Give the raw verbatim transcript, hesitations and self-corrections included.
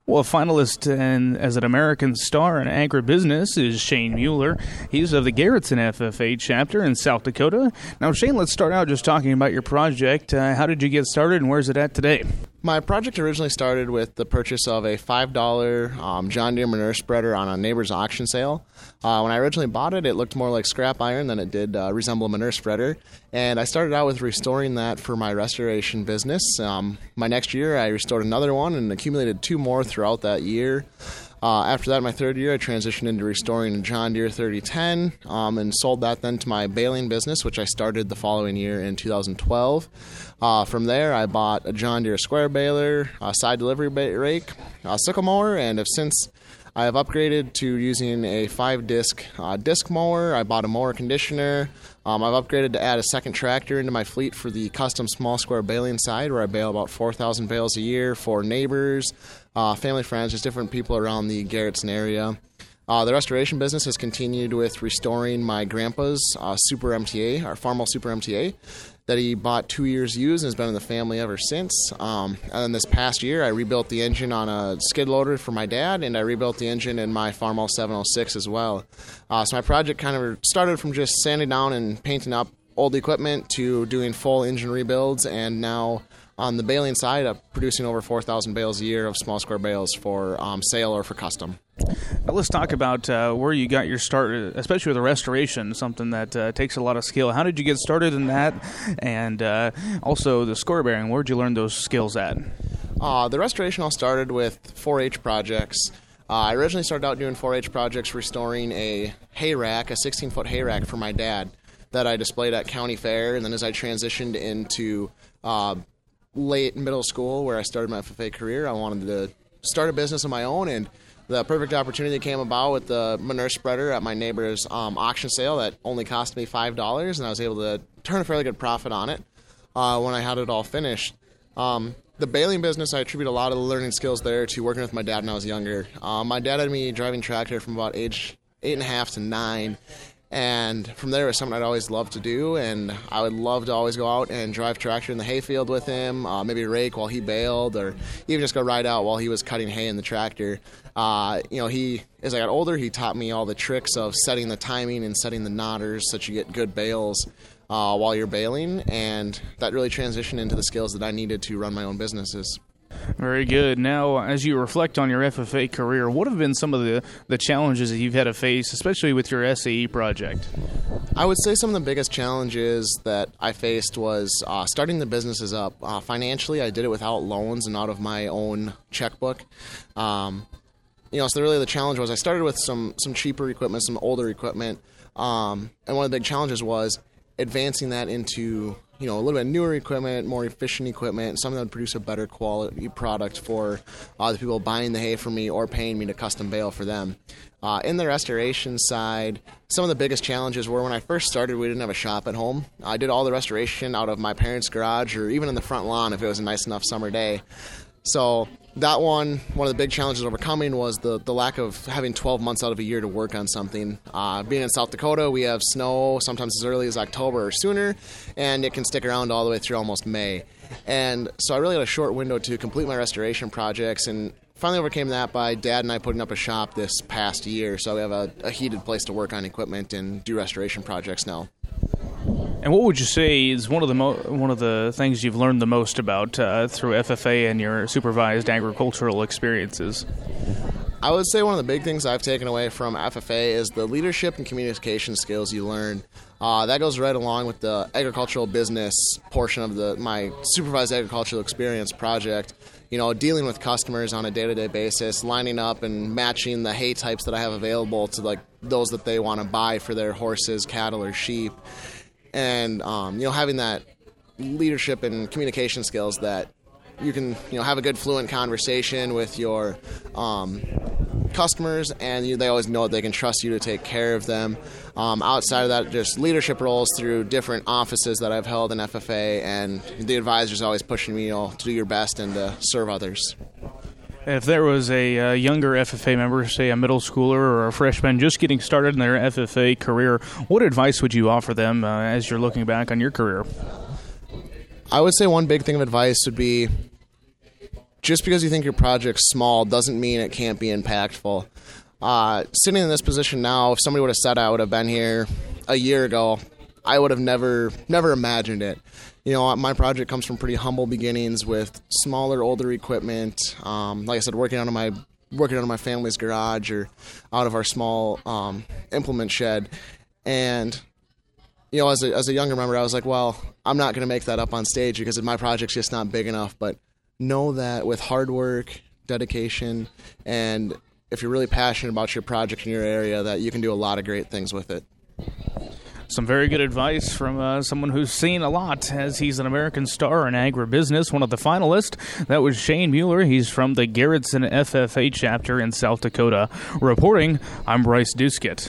Well, a finalist in, as an American Star in agribusiness is Shane Mueller. He's of the Garrettson F F A chapter in South Dakota. Now, Shane, let's start out just talking about your project. Uh, how did you get started, and where's it at today? My project originally started with the purchase of a five dollar um, John Deere manure spreader on a neighbor's auction sale. Uh, when I originally bought it, it looked more like scrap iron than it did uh, resemble a manure spreader. And I started out with restoring that for my restoration business. Um, my next year, I restored another one and accumulated two more throughout that year. Uh, after that, my third year, I transitioned into restoring a John Deere thirty ten um, and sold that then to my baling business, which I started the following year in two thousand twelve. Uh, from there, I bought a John Deere square baler, a side delivery rake, a sickle mower, and have since I have upgraded to using a five-disc uh, disc mower. I bought a mower conditioner. Um, I've upgraded to add a second tractor into my fleet for the custom small square baling side, where I bale about four thousand bales a year for neighbors, uh, family, friends, just different people around the Garrettson area. Uh, the restoration business has continued with restoring my grandpa's uh, Super M T A, our Farmall Super M T A, that he bought two years used and has been in the family ever since. Um, and then this past year, I rebuilt the engine on a skid loader for my dad, and I rebuilt the engine in my Farmall seven oh six as well. Uh, so my project kind of started from just sanding down and painting up old equipment to doing full engine rebuilds, and now on the baling side, I'm producing over four thousand bales a year of small square bales for um, sale or for custom. Now let's talk about uh, where you got your start, especially with the restoration, something that uh, takes a lot of skill. How did you get started in that? And uh, also the square bearing, where did you learn those skills at? Uh, the restoration all started with four H projects. Uh, I originally started out doing four H projects restoring a hay rack, a sixteen-foot hay rack for my dad that I displayed at County Fair. And then as I transitioned into uh, late middle school, where I started my F F A career, I wanted to start a business of my own, and the perfect opportunity came about with the manure spreader at my neighbor's um, auction sale that only cost me five dollars, and I was able to turn a fairly good profit on it uh, when I had it all finished. Um, the baling business, I attribute a lot of the learning skills there to working with my dad when I was younger. Uh, my dad had me driving tractor from about age eight and a half to nine, and from there it was something I'd always loved to do, and I would love to always go out and drive tractor in the hayfield with him, uh, maybe rake while he baled, or even just go ride out while he was cutting hay in the tractor. Uh, you know, he, as I got older, he taught me all the tricks of setting the timing and setting the knotters so that you get good bales uh, while you're baling, and that really transitioned into the skills that I needed to run my own businesses. Very good. Now, as you reflect on your F F A career, what have been some of the, the challenges that you've had to face, especially with your S A E project? I would say some of the biggest challenges that I faced was uh, starting the businesses up. Uh, financially, I did it without loans and out of my own checkbook. Um, you know, so really the challenge was I started with some, some cheaper equipment, some older equipment, um, and one of the big challenges was advancing that into, you know, a little bit newer equipment, more efficient equipment, something that would produce a better quality product for uh, the people buying the hay from me or paying me to custom bale for them. Uh, in the restoration side, some of the biggest challenges were when I first started, we didn't have a shop at home. I did all the restoration out of my parents' garage or even in the front lawn if it was a nice enough summer day. So that one, one of the big challenges overcoming was the, the lack of having twelve months out of a year to work on something. Uh, being in South Dakota, we have snow sometimes as early as October or sooner, and it can stick around all the way through almost May. And so I really had a short window to complete my restoration projects, and finally overcame that by Dad and I putting up a shop this past year. So we have a, a heated place to work on equipment and do restoration projects now. And what would you say is one of the mo- one of the things you've learned the most about uh, through F F A and your supervised agricultural experiences? I would say one of the big things I've taken away from F F A is the leadership and communication skills you learn. Uh, that goes right along with the agricultural business portion of the my supervised agricultural experience project. You know, dealing with customers on a day-to-day basis, lining up and matching the hay types that I have available to like those that they want to buy for their horses, cattle, or sheep. And, um, you know, having that leadership and communication skills that you can, you know, have a good fluent conversation with your um, customers, and you, they always know that they can trust you to take care of them. Um, outside of that, just leadership roles through different offices that I've held in F F A, and the advisor's always pushing me, you know, to do your best and to serve others. If there was a uh, younger F F A member, say a middle schooler or a freshman just getting started in their F F A career, what advice would you offer them uh, as you're looking back on your career? I would say one big thing of advice would be just because you think your project's small doesn't mean it can't be impactful. Uh, sitting in this position now, if somebody would have said I would have been here a year ago, I would have never never imagined it. You know, my project comes from pretty humble beginnings with smaller, older equipment. Um, like I said, working out of my working out of my family's garage or out of our small um, implement shed. And, you know, as a, as a younger member, I was like, well, I'm not going to make that up on stage because my project's just not big enough. But know that with hard work, dedication, and if you're really passionate about your project in your area, that you can do a lot of great things with it. Some very good advice from uh, someone who's seen a lot, as he's an American Star in agribusiness, one of the finalists. That was Shane Mueller. He's from the Garrettson F F A chapter in South Dakota. Reporting, I'm Bryce Duskett.